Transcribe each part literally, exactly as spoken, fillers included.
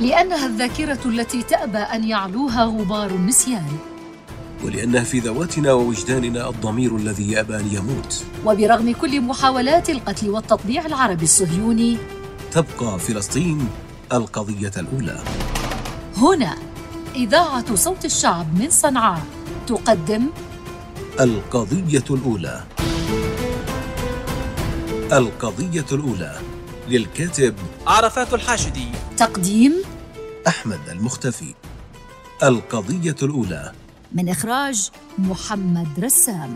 لأنها الذاكرة التي تأبى أن يعلوها غبار النسيان، ولأنها في ذواتنا ووجداننا الضمير الذي يأبى أن يموت. وبرغم كل محاولات القتل والتطبيع العربي الصهيوني، تبقى فلسطين القضية الأولى. هنا إذاعة صوت الشعب من صنعاء تقدم القضية الأولى. القضية الأولى للكاتب عرفات الحاشدي، تقديم أحمد المختفي. القضية الأولى من إخراج محمد رسام.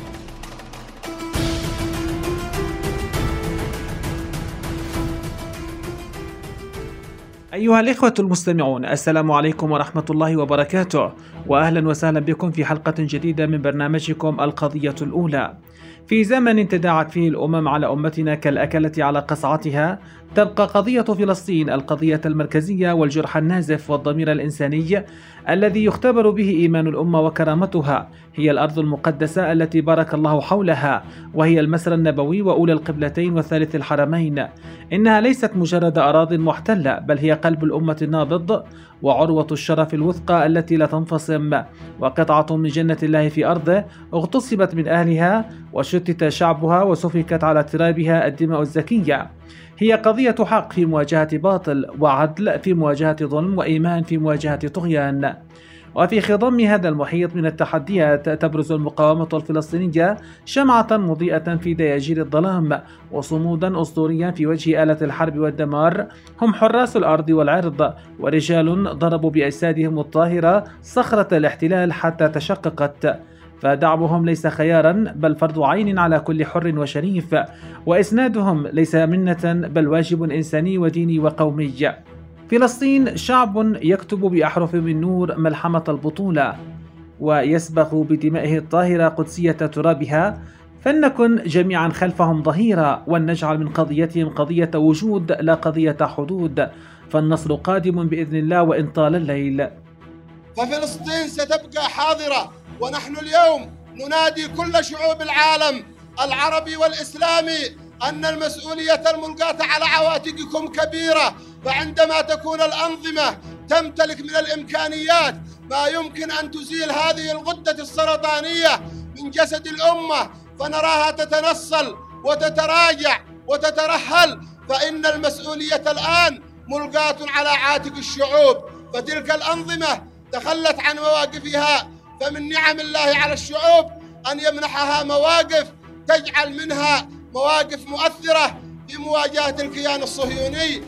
أيها الإخوة المستمعون، السلام عليكم ورحمة الله وبركاته، وأهلا وسهلا بكم في حلقة جديدة من برنامجكم القضية الأولى. في زمن تداعت فيه الأمم على أمتنا كالأكلة على قصعتها، تبقى قضية فلسطين القضية المركزية والجرح النازف والضمير الإنساني الذي يختبر به إيمان الأمة وكرامتها. هي الأرض المقدسة التي بارك الله حولها، وهي المسرى النبوي وأولى القبلتين وثالث الحرمين. إنها ليست مجرد أراضٍ محتلة، بل هي قلب الأمة النابض وعروة الشرف الوثقى التي لا تنفصم، وقطعة من جنة الله في أرضه اغتصبت من أهلها وشتت شعبها وسفكت على ترابها الدماء الزكية. هي قضية حق في مواجهة باطل، وعدل في مواجهة ظلم، وإيمان في مواجهة طغيان. وفي خضم هذا المحيط من التحديات تبرز المقاومة الفلسطينية شمعة مضيئة في دياجير الظلام، وصمودا أسطوريا في وجه آلة الحرب والدمار. هم حراس الأرض والعرض، ورجال ضربوا بأجسادهم الطاهرة صخرة الاحتلال حتى تشققت. فدعمهم ليس خيارا، بل فرض عين على كل حر وشريف، وإسنادهم ليس منة، بل واجب إنساني وديني وقومي. فلسطين شعب يكتب بأحرف من نور ملحمة البطولة، ويسبغ بدمائه الطاهرة قدسية ترابها. فلنكن جميعا خلفهم ظهيرا، ولنجعل من قضيتهم قضية وجود لا قضية حدود، فالنصر قادم بإذن الله وإن طال الليل. ففلسطين ستبقى حاضرة، ونحن اليوم ننادي كل شعوب العالم العربي والإسلامي أن المسؤولية الملقاة على عواتقكم كبيرة. فعندما تكون الأنظمة تمتلك من الإمكانيات ما يمكن أن تزيل هذه الغدة السرطانية من جسد الأمة، فنراها تتنصل وتتراجع وتترهل، فإن المسؤولية الآن ملقاة على عاتق الشعوب. فتلك الأنظمة تخلت عن مواقفها، فمن نعم الله على الشعوب أن يمنحها مواقف تجعل منها مواقف مؤثرة في مواجهة الكيان الصهيوني.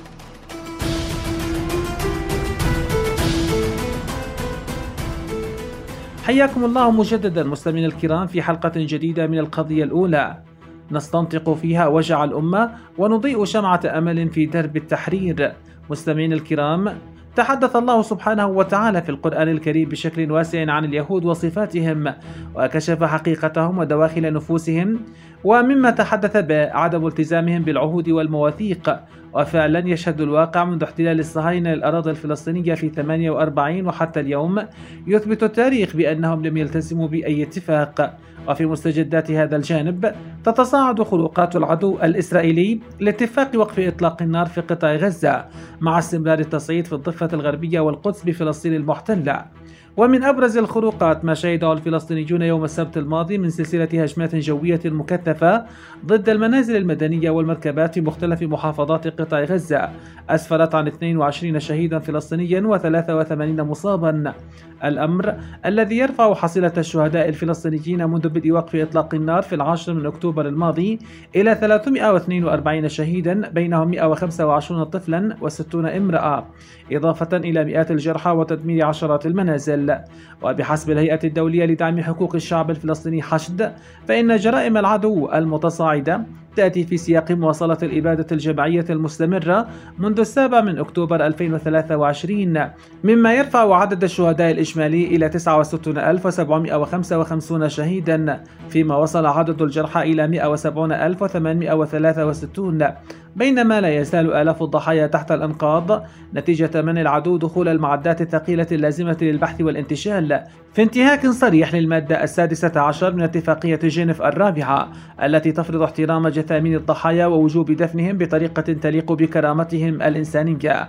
حياكم الله مجددا مستمعينا الكرام في حلقة جديدة من القضية الأولى، نستنطق فيها وجع الأمة ونضيء شمعة أمل في درب التحرير. مستمعينا الكرام، تحدث الله سبحانه وتعالى في القرآن الكريم بشكل واسع عن اليهود وصفاتهم، وكشف حقيقتهم ودواخل نفوسهم، ومما تحدث به عدم التزامهم بالعهود والمواثيق. وفعلا يشهد الواقع منذ احتلال الصهاينة للأراضي الفلسطينية في ثمانية وأربعين وحتى اليوم يثبت التاريخ بأنهم لم يلتزموا بأي اتفاق. وفي مستجدات هذا الجانب تتصاعد خروقات العدو الإسرائيلي لاتفاق وقف إطلاق النار في قطاع غزة، مع استمرار التصعيد في الضفة الغربية والقدس بفلسطين المحتلة. ومن أبرز الخروقات ما شهده الفلسطينيون يوم السبت الماضي من سلسلة هجمات جوية مكثفة ضد المنازل المدنية والمركبات في مختلف محافظات قطاع غزة، أسفرت عن اثنين وعشرين شهيدا فلسطينيا وثلاثة وثمانين مصابا. الأمر الذي يرفع حصيلة الشهداء الفلسطينيين منذ بدء وقف إطلاق النار في العاشر من أكتوبر الماضي إلى ثلاثمائة واثنين وأربعين شهيدا، بينهم مائة وخمسة وعشرين طفلا وستون امرأة، إضافة إلى مئات الجرحى وتدمير عشرات المنازل. وبحسب الهيئة الدولية لدعم حقوق الشعب الفلسطيني حشد، فإن جرائم العدو المتصاعدة تأتي في سياق مواصلة الإبادة الجماعية المستمرة منذ السابع من أكتوبر ألفين وثلاثة وعشرين، مما يرفع عدد الشهداء الإجمالي إلى تسعة وستين ألف وسبعمائة وخمسة وخمسين شهيدا، فيما وصل عدد الجرحى إلى مائة وسبعين ألف وثمانمائة وثلاثة وستين، بينما لا يزال آلاف الضحايا تحت الأنقاض نتيجة من العدو دخول المعدات الثقيلة اللازمة للبحث والانتشال، في انتهاك صريح للمادة السادسة عشر من اتفاقية جنيف الرابعة التي تفرض احترام جثامين الضحايا ووجوب دفنهم بطريقة تليق بكرامتهم الإنسانية.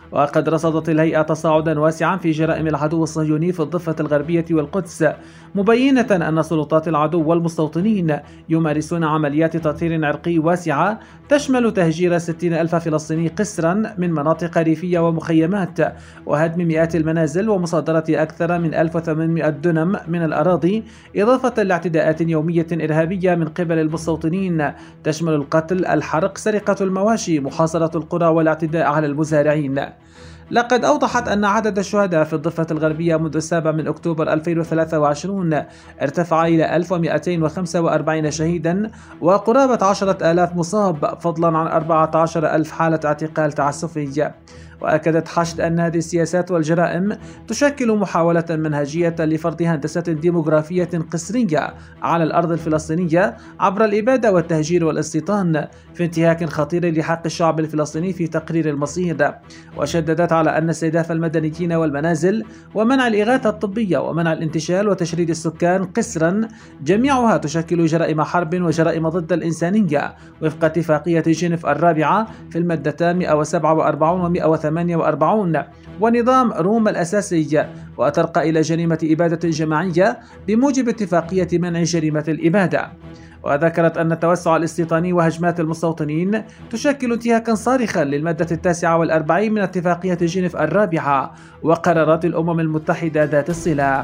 وقد رصدت الهيئة تصاعدا واسعا في جرائم العدو الصهيوني في الضفة الغربية والقدس، مبينة أن سلطات العدو والمستوطنين يمارسون عمليات تطهير عرقي واسعة تشمل تهجير ستين ألف فلسطيني قسرا من مناطق ريفية ومخيمات، وهدم مئات المنازل، ومصادرة أكثر من ألف وثمانمئة دنم من الأراضي، إضافة لاعتداءات يومية إرهابية من قبل المستوطنين تشمل القتل، الحرق، سرقة المواشي، محاصرة القرى والاعتداء على المزارعين. لقد أوضحت أن عدد الشهداء في الضفة الغربية منذ السابع من أكتوبر ألفين وثلاثة وعشرين ارتفع إلى ألف ومئتين وخمسة وأربعين شهيدا وقرابة عشرة آلاف مصاب، فضلا عن أربعة عشر ألف حالة اعتقال تعسفي. وأكدت حشد أن هذه السياسات والجرائم تشكل محاولة منهجية لفرض هندسة ديموغرافية قسرية على الأرض الفلسطينية عبر الإبادة والتهجير والاستيطان، في انتهاك خطير لحق الشعب الفلسطيني في تقرير المصير. وشددت على أن استهداف المدنيين والمنازل ومنع الإغاثة الطبية ومنع الانتشال وتشريد السكان قسرا جميعها تشكل جرائم حرب وجرائم ضد الإنسانية وفق اتفاقية جنيف الرابعة في المادتان مئة وسبعة وأربعين و مئة وثمانية وأربعين ونظام روما الأساسي، وترقى إلى جريمة إبادة جماعية بموجب اتفاقية منع جريمة الإبادة. وذكرت أن التوسع الاستيطاني وهجمات المستوطنين تشكل انتهاكا صارخا للمادة التاسعة والأربعين من اتفاقية جنيف الرابعة وقرارات الأمم المتحدة ذات الصلة.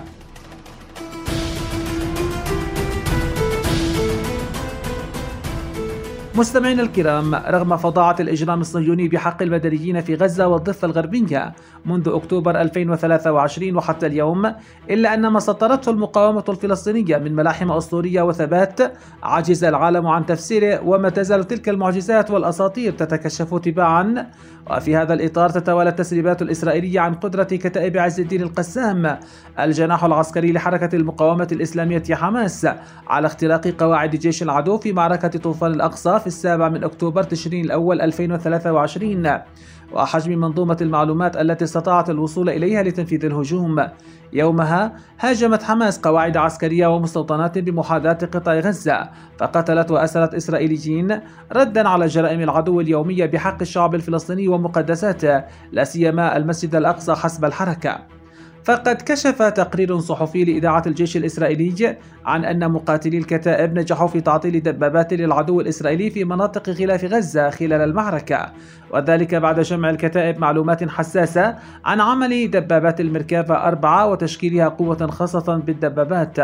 مستمعينا الكرام، رغم فظاعة الإجرام الصهيوني بحق المدنيين في غزة والضفة الغربية منذ أكتوبر ألفين وثلاثة وعشرين وحتى اليوم، إلا أن ما سطرته المقاومة الفلسطينية من ملاحم أسطورية وثبات عجز العالم عن تفسيره، وما تزال تلك المعجزات والأساطير تتكشف تباعا. وفي هذا الإطار تتوالى التسريبات الإسرائيلية عن قدرة كتائب عز الدين القسام الجناح العسكري لحركة المقاومة الإسلامية حماس على اختراق قواعد جيش العدو في معركة طوفان الأقصى في السابع من أكتوبر تشرين الأول ألفين وثلاثة وعشرين، وحجم منظومة المعلومات التي استطاعت الوصول إليها لتنفيذ الهجوم. يومها هاجمت حماس قواعد عسكرية ومستوطنات بمحاذاة قطاع غزة، فقتلت وأسرت إسرائيليين ردا على جرائم العدو اليومية بحق الشعب الفلسطيني ومقدساته، لا سيما المسجد الأقصى حسب الحركة. فقد كشف تقرير صحفي لإذاعة الجيش الإسرائيلي عن أن مقاتلي الكتائب نجحوا في تعطيل دبابات للعدو الإسرائيلي في مناطق غلاف غزة خلال المعركة، وذلك بعد جمع الكتائب معلومات حساسة عن عمل دبابات المركافة أربعة وتشكيلها قوة خاصة بالدبابات.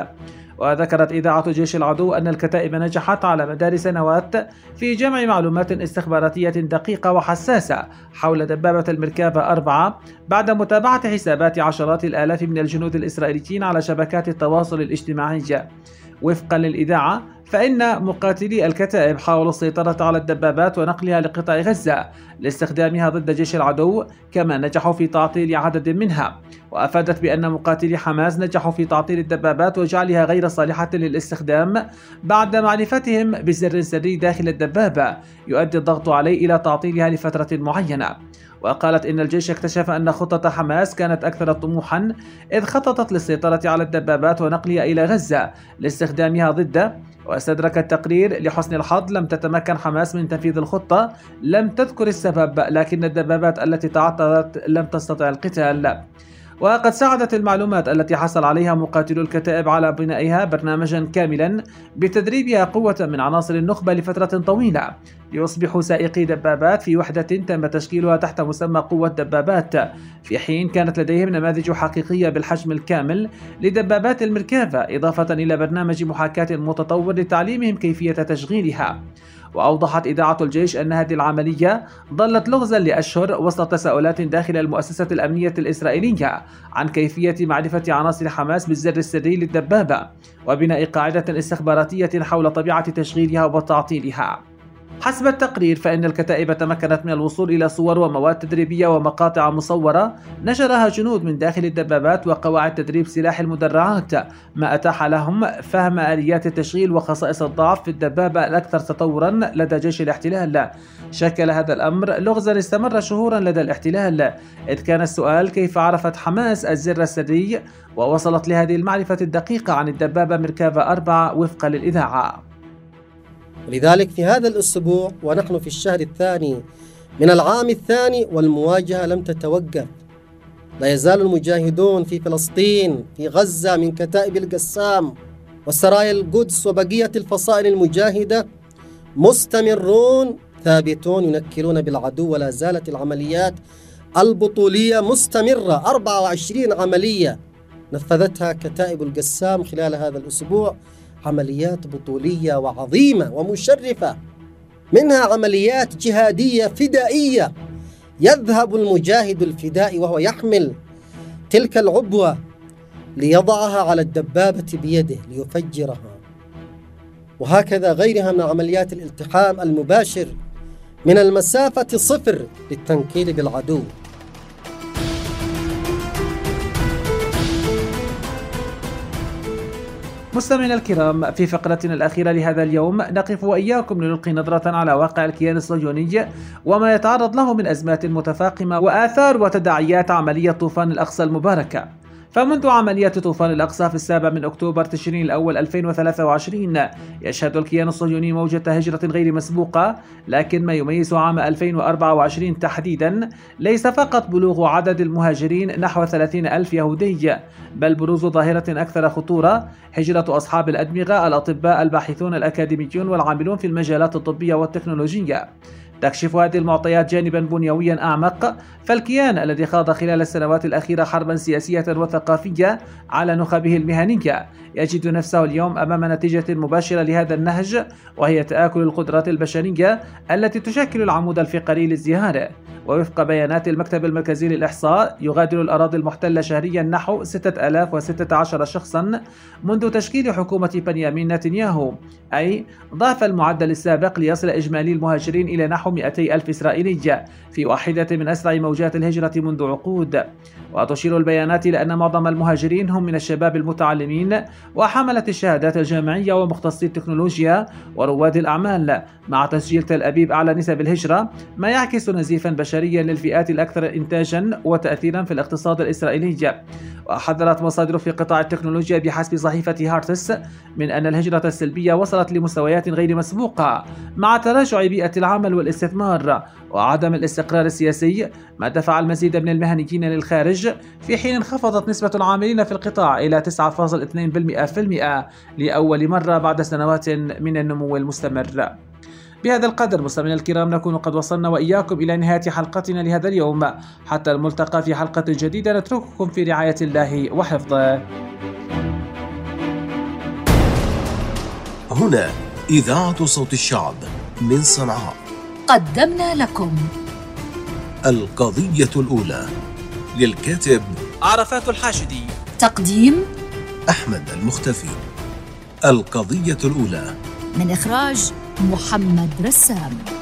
وذكرت إذاعة جيش العدو أن الكتائب نجحت على مدار سنوات في جمع معلومات استخباراتية دقيقة وحساسة حول دبابة المركافة أربعة بعد متابعة حسابات عشرات الآلاف من الجنود الإسرائيليين على شبكات التواصل الاجتماعي. وفقا للإذاعة، فإن مقاتلي الكتائب حاولوا السيطرة على الدبابات ونقلها لقطاع غزة لاستخدامها ضد جيش العدو، كما نجحوا في تعطيل عدد منها. وأفادت بأن مقاتلي حماس نجحوا في تعطيل الدبابات وجعلها غير صالحة للاستخدام بعد معرفتهم بزر سري داخل الدبابة يؤدي الضغط عليه إلى تعطيلها لفترة معينة. وقالت إن الجيش اكتشف أن خطة حماس كانت أكثر طموحا، إذ خططت للسيطرة على الدبابات ونقلها إلى غزة لاستخدامها ضده. واستدرك التقرير لحسن الحظ لم تتمكن حماس من تنفيذ الخطة، لم تذكر السبب، لكن الدبابات التي تعطلت لم تستطع القتال. وقد ساعدت المعلومات التي حصل عليها مقاتلو الكتائب على بنائها برنامجا كاملا بتدريبها قوة من عناصر النخبة لفترة طويلة ليصبحوا سائقي دبابات في وحدة تم تشكيلها تحت مسمى قوة دبابات، في حين كانت لديهم نماذج حقيقية بالحجم الكامل لدبابات المركافة، إضافة إلى برنامج محاكاة متطور لتعليمهم كيفية تشغيلها. وأوضحت إذاعة الجيش أن هذه العملية ظلت لغزا لأشهر وسط تساؤلات داخل المؤسسة الأمنية الإسرائيلية عن كيفية معرفة عناصر حماس بالزر السري للدبابة وبناء قاعدة استخباراتية حول طبيعة تشغيلها وتعطيلها. حسب التقرير، فإن الكتائب تمكنت من الوصول إلى صور ومواد تدريبية ومقاطع مصورة نشرها جنود من داخل الدبابات وقواعد تدريب سلاح المدرعات، ما أتاح لهم فهم آليات التشغيل وخصائص الضعف في الدبابة الأكثر تطورا لدى جيش الاحتلال. شكل هذا الأمر لغزا استمر شهورا لدى الاحتلال، إذ كان السؤال كيف عرفت حماس الزر السري ووصلت لهذه المعرفة الدقيقة عن الدبابة مركافة أربعة وفقا للإذاعة. لذلك في هذا الأسبوع ونحن في الشهر الثاني من العام الثاني والمواجهة لم تتوقف. لا يزال المجاهدون في فلسطين في غزة من كتائب القسام وسرايا القدس وبقية الفصائل المجاهدة مستمرون ثابتون ينكلون بالعدو، ولا زالت العمليات البطولية مستمرة. أربعة وعشرين عملية نفذتها كتائب القسام خلال هذا الأسبوع، عمليات بطولية وعظيمة ومشرفة، منها عمليات جهادية فدائية. يذهب المجاهد الفدائي وهو يحمل تلك العبوة ليضعها على الدبابة بيده ليفجرها، وهكذا غيرها من عمليات الالتحام المباشر من المسافة صفر للتنكيل بالعدو. مستمعينا الكرام، في فقرتنا الأخيرة لهذا اليوم نقف وإياكم لنلقي نظرة على واقع الكيان الصهيوني وما يتعرض له من أزمات متفاقمة وآثار وتداعيات عملية طوفان الأقصى المباركة. فمنذ عملية طوفان الأقصى في السابع من أكتوبر تشرين الأول ألفين وثلاثة وعشرين يشهد الكيان الصهيوني موجة هجرة غير مسبوقة، لكن ما يميز عام ألفين وأربعة وعشرين تحديدا ليس فقط بلوغ عدد المهاجرين نحو ثلاثين ألف يهودي، بل بروز ظاهرة أكثر خطورة: هجرة أصحاب الأدمغة، الأطباء، الباحثون، الأكاديميون والعاملون في المجالات الطبية والتكنولوجية. تكشف هذه المعطيات جانبا بنيويا أعمق، فالكيان الذي خاض خلال السنوات الأخيرة حربا سياسية وثقافية على نخبه المهنية يجد نفسه اليوم أمام نتيجة مباشرة لهذا النهج، وهي تآكل القدرات البشرية التي تشكل العمود الفقري للازدهار. ووفق بيانات المكتب المركزي للإحصاء يغادر الأراضي المحتلة شهريا نحو ستة آلاف وستة عشر شخصا منذ تشكيل حكومة بنيامين نتنياهو، أي ضعف المعدل السابق، ليصل إجمالي المهاجرين إلى نحو مئتي ألف إسرائيلي في واحدة من أسرع موجات الهجرة منذ عقود. وتشير البيانات إلى أن معظم المهاجرين هم من الشباب المتعلمين وحملة الشهادات الجامعية ومختصي التكنولوجيا ورواد الأعمال، مع تسجيل تل أبيب أعلى نسب الهجرة، ما يعكس نزيفا بشريا للفئات الأكثر إنتاجا وتأثيرا في الاقتصاد الإسرائيلي. وحذرت مصادر في قطاع التكنولوجيا بحسب صحيفة هارتس من أن الهجرة السلبية وصلت لمستويات غير مسبوقة مع تراجع بيئة العمل والاستثمار وعدم الاستقرار السياسي، ما دفع المزيد من المهنيين للخارج، في حين انخفضت نسبة العاملين في القطاع إلى تسعة فاصلة اثنين بالمئة لأول مرة بعد سنوات من النمو المستمر. بهذا القدر مستمعينا الكرام نكون قد وصلنا وإياكم إلى نهاية حلقتنا لهذا اليوم. حتى الملتقى في حلقة جديدة، نترككم في رعاية الله وحفظه. هنا إذاعة صوت الشعب من صنعاء، قدمنا لكم القضية الأولى للكاتب عرفات الحاشدي، تقديم أحمد المختفي. القضية الأولى من إخراج محمد رسام.